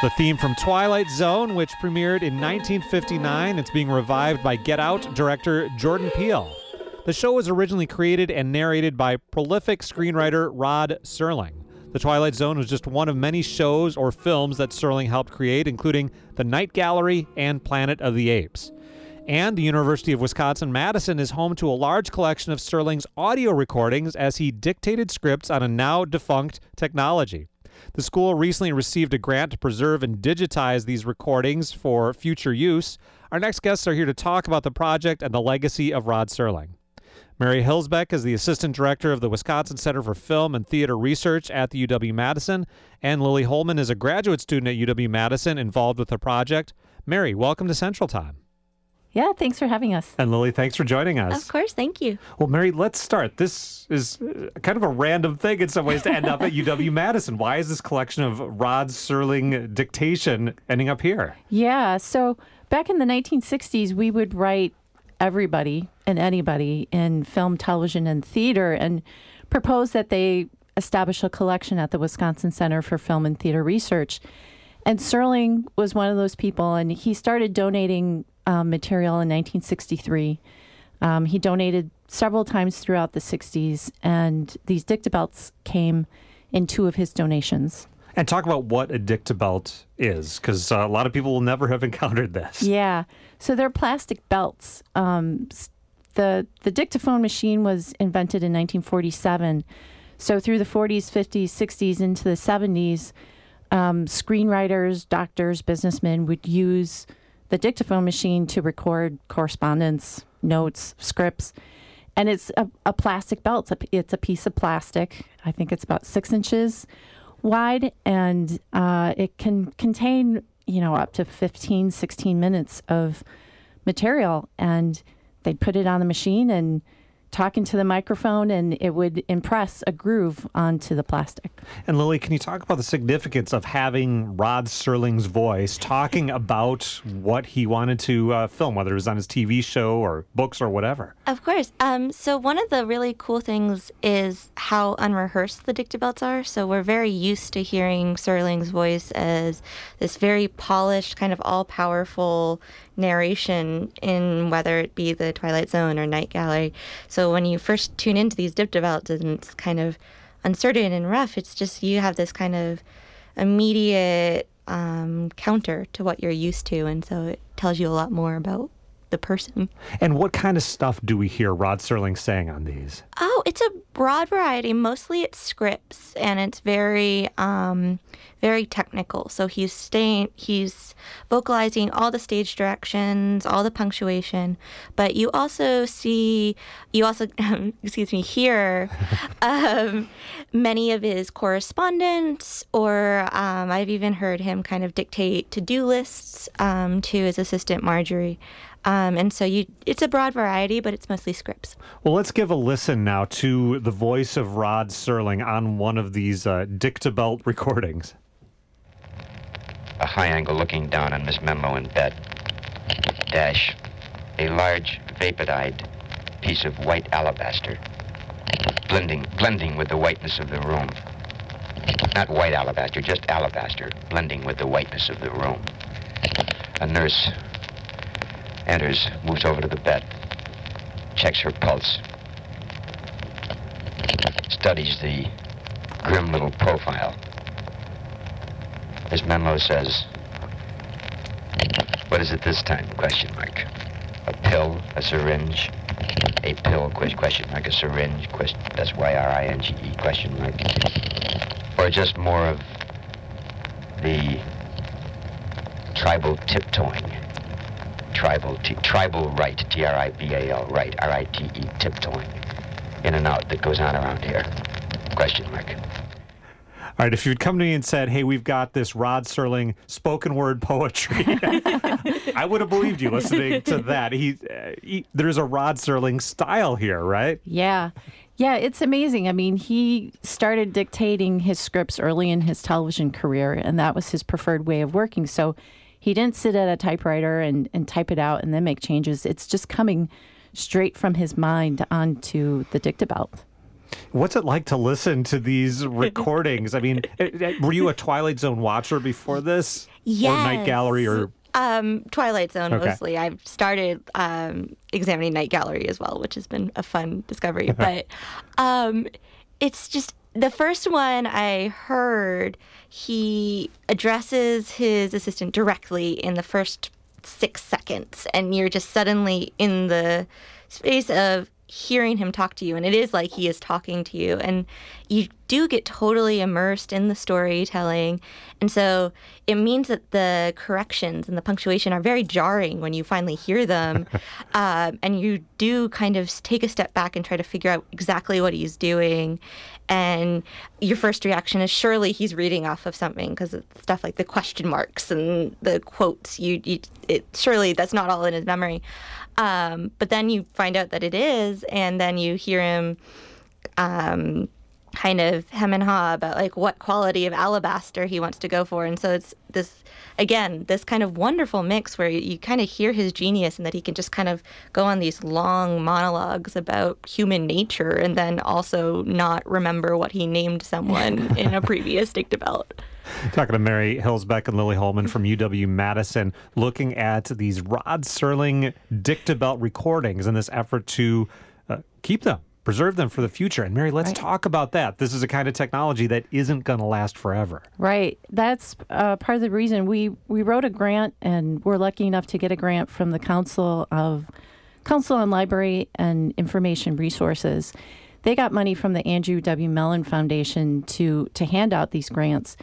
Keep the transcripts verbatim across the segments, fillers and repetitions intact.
The theme from Twilight Zone, which premiered in nineteen fifty-nine. It's being revived by Get Out director Jordan Peele. The show was originally created and narrated by prolific screenwriter Rod Serling. The Twilight Zone was just one of many shows or films that Serling helped create, including The Night Gallery and Planet of the Apes. And the University of Wisconsin-Madison is home to a large collection of Serling's audio recordings as he dictated scripts on a now-defunct technology. The school recently received a grant to preserve and digitize these recordings for future use. Our next guests are here to talk about the project and the legacy of Rod Serling. Mary Hilsbeck is the Assistant Director of the Wisconsin Center for Film and Theater Research at the U W-Madison, and Lily Holman is a graduate student at U W-Madison involved with the project. Mary, welcome to Central Time. Yeah, thanks for having us. And Lily, thanks for joining us. Of course, thank you. Well, Mary, let's start. This is kind of a random thing in some ways to end up at U W-Madison. Why is this collection of Rod Serling dictation ending up here? Yeah, so back in the nineteen sixties, we would write everybody and anybody in film, television, and theater and propose that they establish a collection at the Wisconsin Center for Film and Theater Research. And Serling was one of those people, and he started donating um, material in nineteen sixty-three. Um, he donated several times throughout the sixties, and these dictabelts came in two of his donations. And talk about what a dictabelt is, because uh, a lot of people will never have encountered this. Yeah, so they're plastic belts. Um, the the dictaphone machine was invented in nineteen forty-seven. So through the forties, fifties, sixties, into the seventies, um, screenwriters, doctors, businessmen would use the dictaphone machine to record correspondence, notes, scripts. And it's a, a plastic belt. It's a, it's a piece of plastic. I think it's about six inches wide, and uh, it can contain, you know, up to fifteen, sixteen minutes of material. And they'd put it on the machine and talk into the microphone, and it would impress a groove onto the plastic. And Lily, can you talk about the significance of having Rod Serling's voice talking about what he wanted to uh, film, whether it was on his T V show or books or whatever? Of course. Um, so one of the really cool things is how unrehearsed the dictabelts are. So we're very used to hearing Serling's voice as this very polished, kind of all-powerful narration in whether it be the Twilight Zone or Night Gallery. So when you first tune into these dictabelts and it's kind of uncertain and rough, it's just you have this kind of immediate um, counter to what you're used to, and so it tells you a lot more about the person. And what kind of stuff do we hear Rod Serling saying on these? Oh, it's a broad variety. Mostly it's scripts, and it's very, um, very technical. So he's staying, he's vocalizing all the stage directions, all the punctuation. But you also see, you also, um, excuse me, hear um, many of his correspondence, or um, I've even heard him kind of dictate to-do lists um, to his assistant Marjorie. Um, and so you, it's a broad variety, but it's mostly scripts. Well, let's give a listen now to the voice of Rod Serling on one of these uh, dictabelt recordings. A high angle looking down on Miss Menlo in bed. Dash. A large, vapid-eyed piece of white alabaster. Blending, blending with the whiteness of the room. Not white alabaster, just alabaster, blending with the whiteness of the room. A nurse enters, moves over to the bed, checks her pulse, studies the grim little profile. Miss Menlo says, "What is it this time?" Question mark. A pill, a syringe, a pill, question mark, a syringe, question, S Y R I N G E, question mark. Or just more of the tribal tiptoeing. Tribal, t- tribal right, T R I B A L, right, R I T E, tiptoeing, in and out that goes on around here, question mark. All right, if you'd come to me and said, hey, we've got this Rod Serling spoken word poetry, I would have believed you listening to that. He, uh, he, there's a Rod Serling style here, right? Yeah. Yeah, it's amazing. I mean, he started dictating his scripts early in his television career, and that was his preferred way of working. So he didn't sit at a typewriter and, and type it out and then make changes. It's just coming straight from his mind onto the dictabelt. What's it like to listen to these recordings? I mean, were you a Twilight Zone watcher before this? Yes. Or Night Gallery or... Um, Twilight Zone Okay. mostly. I've started um, examining Night Gallery as well, which has been a fun discovery. But um, it's just the first one I heard, he addresses his assistant directly in the first six seconds, and you're just suddenly in the space of hearing him talk to you, and it is like he is talking to you, and you do get totally immersed in the storytelling. And so it means that the corrections and the punctuation are very jarring when you finally hear them. um, and you do kind of take a step back and try to figure out exactly what he's doing. And your first reaction is surely he's reading off of something, because stuff like the question marks and the quotes, you, you it surely that's not all in his memory. Um, but then you find out that it is, and then you hear him um, kind of hem and haw about like what quality of alabaster he wants to go for. And so it's this, again, this kind of wonderful mix where you, you kind of hear his genius, and that he can just kind of go on these long monologues about human nature and then also not remember what he named someone in a previous dictabelt. Talking to Mary Hilsbeck and Lily Holman from U W-Madison, looking at these Rod Serling dictabelt recordings in this effort to uh, keep them, preserve them for the future. And Mary, let's Right. talk about that. This is a kind of technology that isn't going to last forever. Right. That's uh, part of the reason we, we wrote a grant, and we're lucky enough to get a grant from the Council of Council on Library and Information Resources. They got money from the Andrew W. Mellon Foundation to to hand out these grants.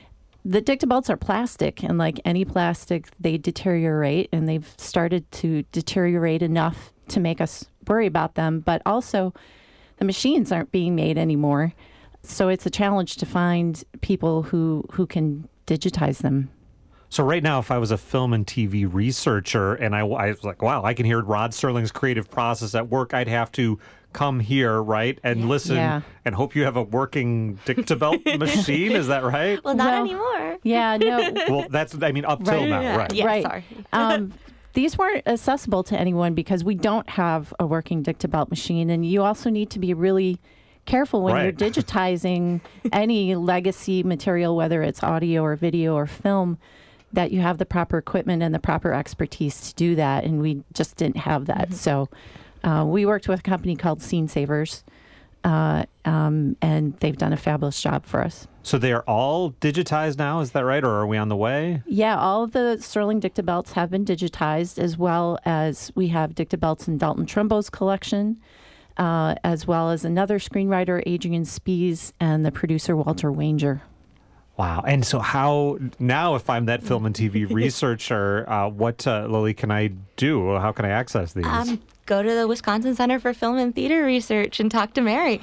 The dictabelts are plastic, and like any plastic, they deteriorate, and they've started to deteriorate enough to make us worry about them. But also, the machines aren't being made anymore, so it's a challenge to find people who who can digitize them. So right now, if I was a film and T V researcher and I, I was like, wow, I can hear Rod Serling's creative process at work, I'd have to come here, right, and listen Yeah. and hope you have a working dictabelt machine. Is that right? Well, not Well, anymore. Yeah, no. Well, that's, I mean, up till Right. now, Yeah. right. Yeah, Right. sorry. um, these weren't accessible to anyone because we don't have a working dictabelt machine, and you also need to be really careful when Right. you're digitizing any legacy material, whether it's audio or video or film, that you have the proper equipment and the proper expertise to do that, and we just didn't have that. Mm-hmm. So uh, we worked with a company called Scene Savers, uh, um, and they've done a fabulous job for us. So they are all digitized now, is that right? Or are we on the way? Yeah, all of the Serling dictabelts have been digitized, as well as we have dictabelts in Dalton Trumbo's collection, uh, as well as another screenwriter, Adrian Spies, and the producer, Walter Wanger. Wow. And so how, now if I'm that film and T V researcher, uh, what, uh, Lily, can I do? How can I access these? Um, go to the Wisconsin Center for Film and Theater Research and talk to Mary.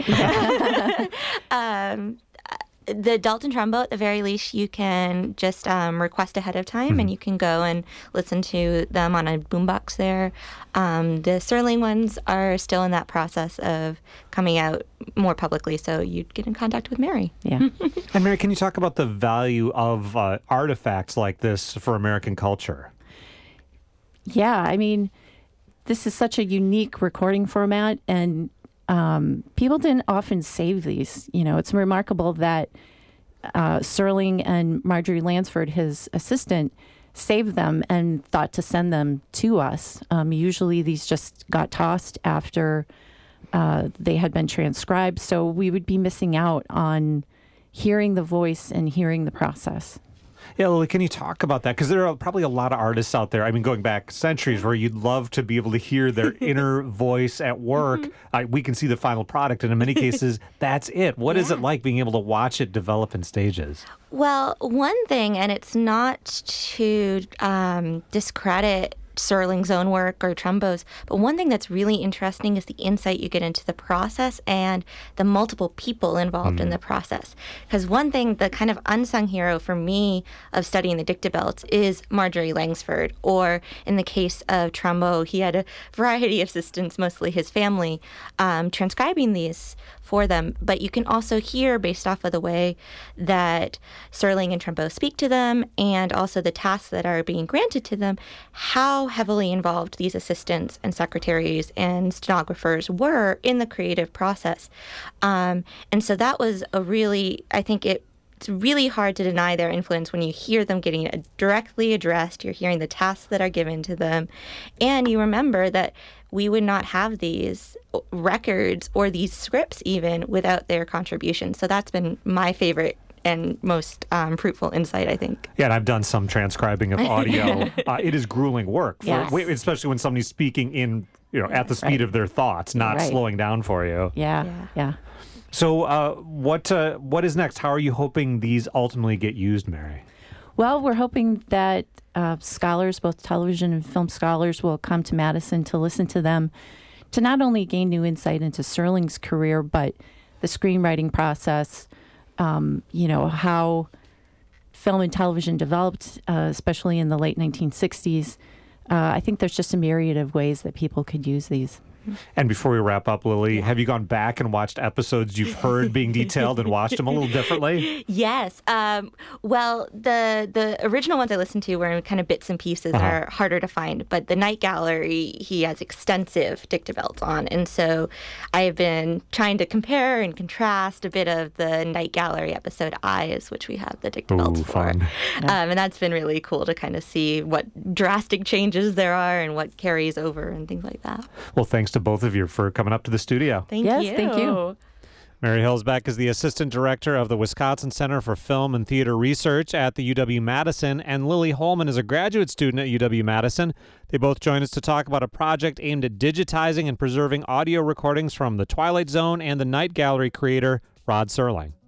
um, the Dalton Trumbo, at the very least, you can just um, request ahead of time, Mm-hmm. and you can go and listen to them on a boombox there. Um, the Serling ones are still in that process of coming out more publicly, so you'd get in contact with Mary. Yeah. And Mary, can you talk about the value of uh, artifacts like this for American culture? Yeah, I mean, this is such a unique recording format, and um, people didn't often save these. You know, it's remarkable that uh, Serling and Marjorie Lansford, his assistant, saved them and thought to send them to us. Um, usually these just got tossed after uh, they had been transcribed, so we would be missing out on hearing the voice and hearing the process. Yeah, Lily, can you talk about that? Because there are probably a lot of artists out there, I mean, going back centuries, where you'd love to be able to hear their inner voice at work. Uh, we can see the final product, and in many cases, that's it. What is it like being able to watch it develop in stages? Well, one thing, and it's not to um, discredit Serling's own work or Trumbo's, but one thing that's really interesting is the insight you get into the process and the multiple people involved mm. in the process. Because one thing, the kind of unsung hero for me of studying the dictabelts is Marjorie Langsford, or in the case of Trumbo, he had a variety of assistants, mostly his family, um, transcribing these for them. But you can also hear, based off of the way that Serling and Trumbo speak to them, and also the tasks that are being granted to them, how how heavily involved these assistants and secretaries and stenographers were in the creative process. Um, and so that was a really, I think it it's really hard to deny their influence when you hear them getting directly addressed. You're hearing the tasks that are given to them. And you remember that we would not have these records or these scripts even without their contribution. So that's been my favorite and most um, fruitful insight, I think. Yeah, and I've done some transcribing of audio. uh, it is grueling work, for, Yes. especially when somebody's speaking in, you know, at the speed Right. of their thoughts, not Right. slowing down for you. Yeah, Yeah. yeah. So, uh, what uh, what is next? How are you hoping these ultimately get used, Mary? Well, we're hoping that uh, scholars, both television and film scholars, will come to Madison to listen to them, to not only gain new insight into Serling's career, but the screenwriting process, um, you know, how film and television developed, uh, especially in the late nineteen sixties. Uh, I think there's just a myriad of ways that people could use these. And before we wrap up, Lily, have you gone back and watched episodes you've heard being detailed and watched them a little differently? Yes. Um, well, the the original ones I listened to were in kind of bits and pieces that Uh-huh. are harder to find. But the Night Gallery, he has extensive dictabelts on. And so I have been trying to compare and contrast a bit of the Night Gallery episode Eyes, which we have the dictabelts Ooh, for. fun. Um, and that's been really cool to kind of see what drastic changes there are and what carries over and things like that. Well, thanks to both of you for coming up to the studio. Thank Yes, you. thank you. Mary Hillsback is the assistant director of the Wisconsin Center for Film and Theater Research at the U W-Madison, and Lily Holman is a graduate student at U W-Madison. They both join us to talk about a project aimed at digitizing and preserving audio recordings from The Twilight Zone and The Night Gallery creator, Rod Serling.